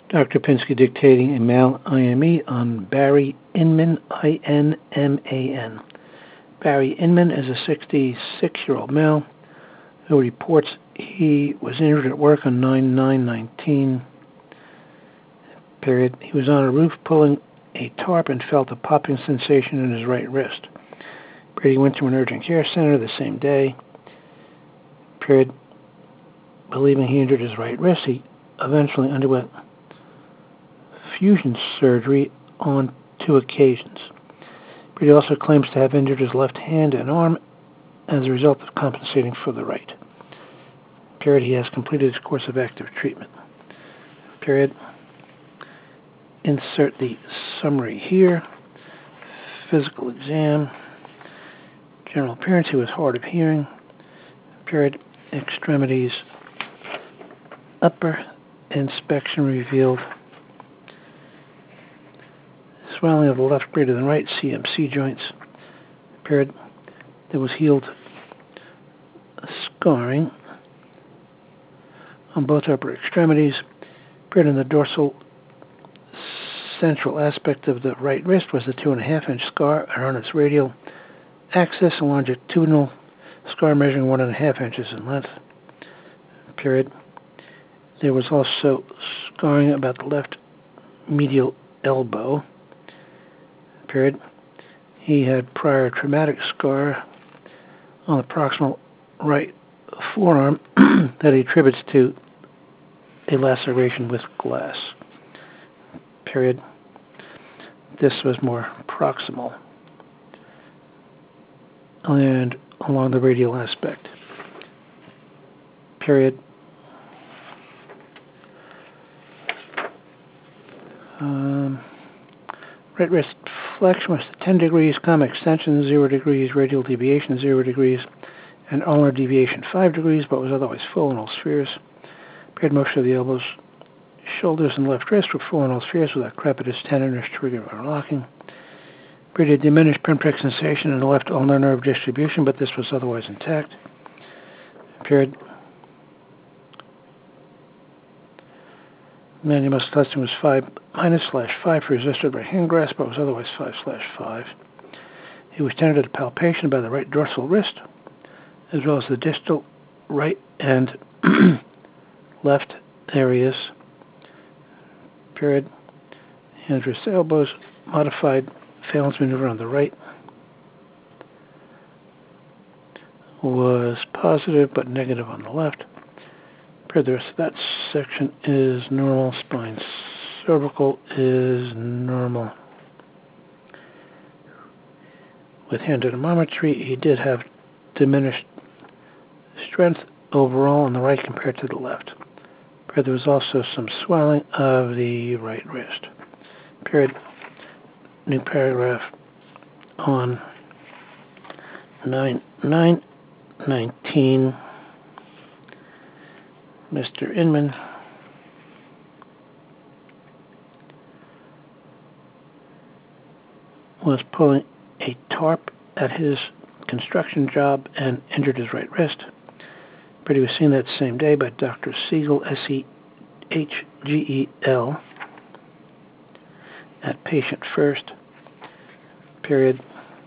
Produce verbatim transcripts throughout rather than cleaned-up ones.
Doctor Pinsky dictating a mail I M E on Barry Inman, I N M A N. Barry Inman is a sixty-six-year-old male who reports he was injured at work on nine nine nineteen. Period. He was on a roof pulling a tarp and felt a popping sensation in his right wrist. Period. He went to an urgent care center the same day. Period. Believing he injured his right wrist, he eventually underwent fusion surgery on two occasions. But he also claims to have injured his left hand and arm as a result of compensating for the right. Period. He has completed his course of active treatment. Period. Insert the summary here. Physical exam. General appearance, he was hard of hearing. Period. Extremities. Upper inspection revealed swelling of the left greater than right C M C joints. Period. There was healed scarring on both upper extremities. Period. In the dorsal central aspect of the right wrist was a two and a half inch scar, and on its radial axis a longitudinal scar measuring one and a half inches in length. Period. There was also scarring about the left medial elbow. Period. He had prior traumatic scar on the proximal right forearm that he attributes to a laceration with glass. Period. This was more proximal and along the radial aspect. Period. Um, right wrist flexion was ten degrees, comma extension zero degrees, radial deviation zero degrees, and ulnar deviation five degrees, but was otherwise full in all spheres. Period. Most of the elbows, shoulders, and left wrist were full in all spheres without crepitus, tenderness, trigger, or locking. Period. Diminished pinprick sensation in the left ulnar nerve distribution, but this was otherwise intact. Period. Manual muscle testing was five minus slash five for resisted right hand grasp, but was otherwise five slash five. He was tended to palpation by the right dorsal wrist, as well as the distal right and left areas. Period. Hands, wrists, elbows, modified phalanx maneuver on the right was positive but negative on the left. Period. The rest of that section is normal. Spine cervical is normal. With hand dynamometry, he did have diminished strength overall on the right compared to the left. Period. There was also some swelling of the right wrist. Period. New paragraph on nine nine nineteen. Mister Inman was pulling a tarp at his construction job and injured his right wrist. But he was seen that same day by Doctor Siegel, S E H G E L, at patient first. Period.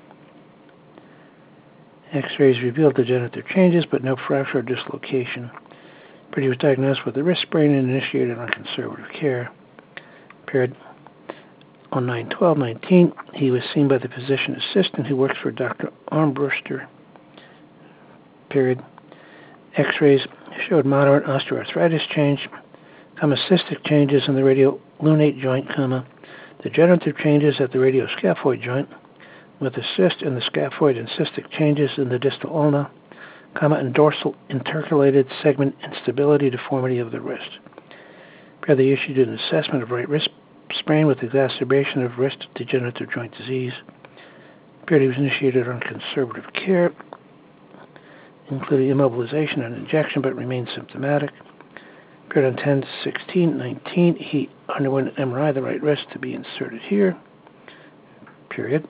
X-rays revealed degenerative changes, but no fracture or dislocation. But he was diagnosed with a wrist sprain and initiated on conservative care. Period. On nine twelve nineteen, he was seen by the physician assistant who works for Doctor Armbruster. Period. X-rays showed moderate osteoarthritis change, comma, cystic changes in the radiolunate joint, comma, degenerative changes at the radioscaphoid joint, with a cyst in the scaphoid and cystic changes in the distal ulna, comma, and dorsal intercalated segment instability deformity of the wrist. They issued an assessment of right wrist sprain with exacerbation of wrist degenerative joint disease. He was initiated on conservative care, including immobilization and injection, but remained symptomatic. On ten sixteen nineteen, he underwent an M R I of the right wrist to be inserted here. Period.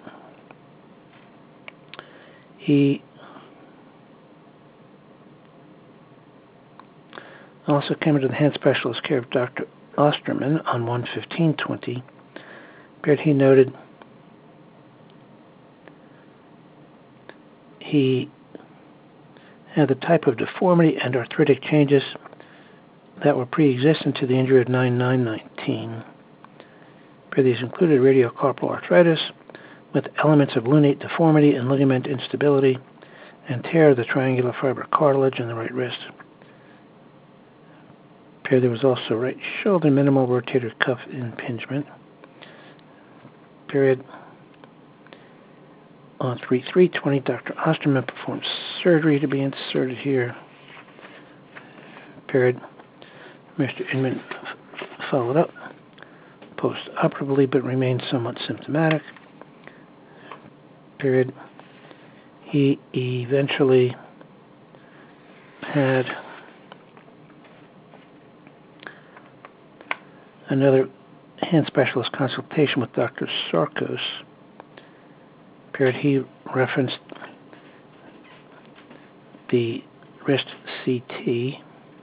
He also came into the hand specialist care of Doctor Osterman on one fifteen twenty. Period. He noted he had the type of deformity and arthritic changes that were pre-existent to the injury of nine nine nineteen. These included radiocarpal arthritis with elements of lunate deformity and ligament instability and tear of the triangular fiber cartilage in the right wrist. There was also right shoulder minimal rotator cuff impingement. Period. On three three twenty, Doctor Osterman performed surgery to be inserted here. Period. Mister Inman f- followed up post-operatively but remained somewhat symptomatic. Period. He eventually had another hand specialist consultation with Doctor Sarkos. Period. He referenced the wrist C T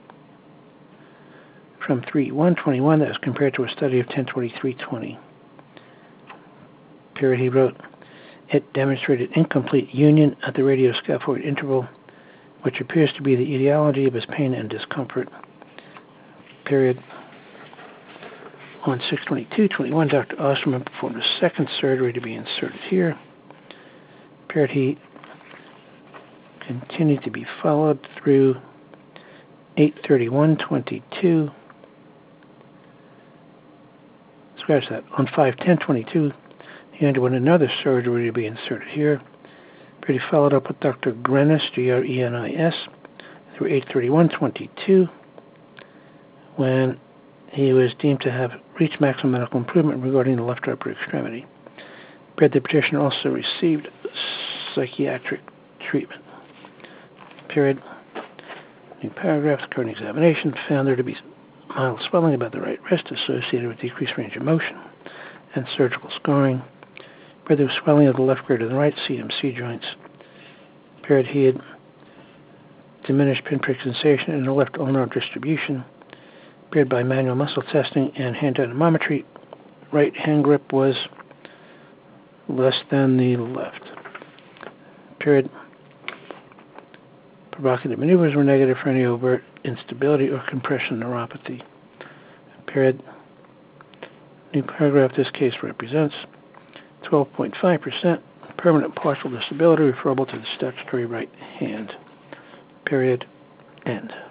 from three one twenty-one that was compared to a study of ten twenty-three twenty. Period. He wrote, it demonstrated incomplete union at the radioscaphoid interval, which appears to be the etiology of his pain and discomfort. Period. On six twenty-two twenty-one, Doctor Osterman performed a second surgery to be inserted here. Period. He continued to be followed through eight thirty-one twenty-two. Scratch that. On five ten twenty-two, he underwent another surgery to be inserted here. Period. He followed up with Doctor Grenis, G R E N I S, through eight thirty-one twenty-two, when he was deemed to have reached maximum medical improvement regarding the left upper extremity. The petitioner also received psychiatric treatment. Period. New paragraph. The current examination found there to be mild swelling about the right wrist associated with decreased range of motion and surgical scarring. Period. There was swelling of the left greater than right C M C joints. Period. He had diminished pinprick sensation in the left ulnar distribution. Period. By manual muscle testing and hand dynamometry, right hand grip was less than the left. Period. Provocative maneuvers were negative for any overt instability or compression neuropathy. Period. New paragraph. This case represents twelve point five percent permanent partial disability referable to the statutory right hand. Period. End.